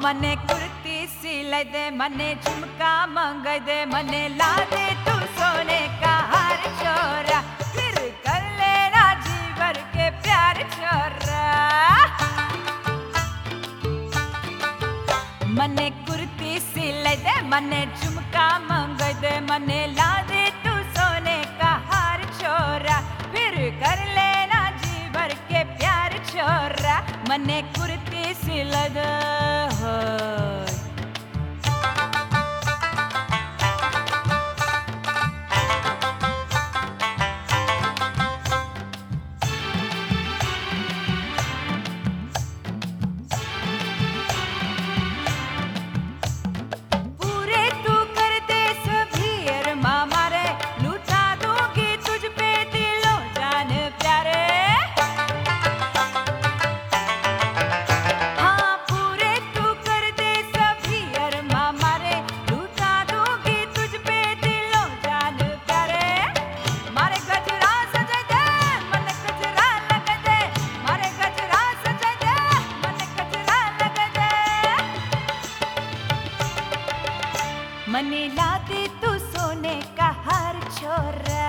मने कुर्ती सिलाई दे, मने झुमका मंगाई दे, मने ला दे तू सोने का हार छोरा, फिर कर लेना जी भर के प्यार छोरा। मने कुर्ती सिलाई दे, मने झुमका मंगाई दे, मने ला दे तू सोने का हार छोरा, फिर कर लेना जी भर के प्यार छोरा। मने कुर्ती सिलाई दे होय। पूरे तू कर दे सभी अरमां मारे, लुटा दूंगी तुझ पे दिलो जान प्यारे। हाँ पूरे तू कर दे सभी अरमां मारे, लुटा दूंगी तुझ पे दिलो जान प्यारे। मारे गजरा सजा दे, मन गजरा लगा दे, मारे गजरा सजा दे, मन गजरा लगा दे। मने ला दे तू सोने का हार छोरा,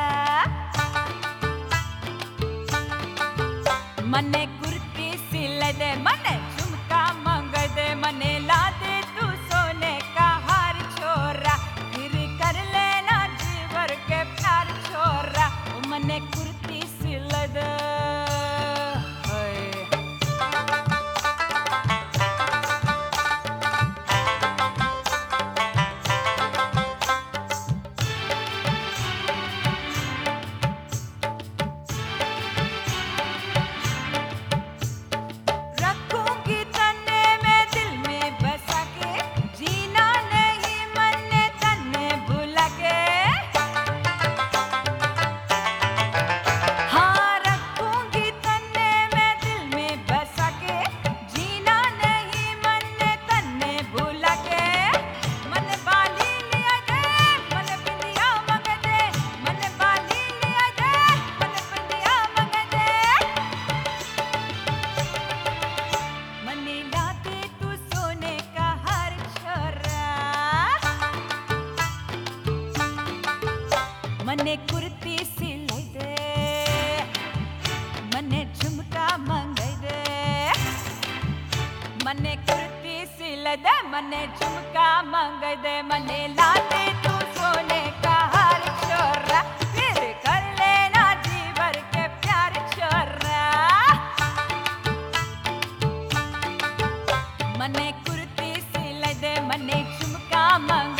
मने कुर्ती सिलाई दे, मने झुमका मंगाई दे, मने ला दे तू सोने का हार छोरा, फिर कर लेना जी भर के प्यार छोरा। ओ मने कुर्ती सिलाई दे होय। रखूंगी तन्ने में दिल में बसा के, जीना नहीं मन्ने तन्ने भुला के। हाँ रखूंगी तन्ने में दिल में बसा के, जीना नहीं मन्ने तन्ने भुला के। मन बाली लिया दे, मन बिंदिया मंगा दे, मन बाली लिया दे, मन बिंदिया मंगा दे। मने ला दे तू सोने का हार छोरा, मने कुर्ती सिलाई दे, मने झुमका मंगाई दे, मने कुर्ती सिलाई दे, मने झुमका मंगाई दे, मने ला दे तू सोने का हार छोरा, फिर कर लेना जी भर के प्यार छोरा। मने कुर्ती सिलाई दे, मने झुमका मंगाई